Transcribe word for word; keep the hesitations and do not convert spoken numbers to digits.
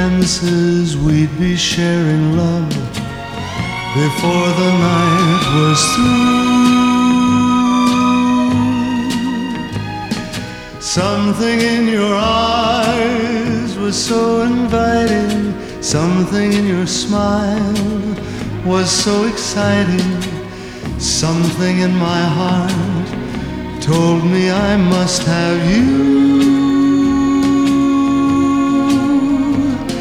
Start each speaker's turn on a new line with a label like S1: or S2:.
S1: chances we'd be sharing love before the night was through. Something in your eyes was so inviting, something in your smile was so exciting, something in my heart told me I must have you.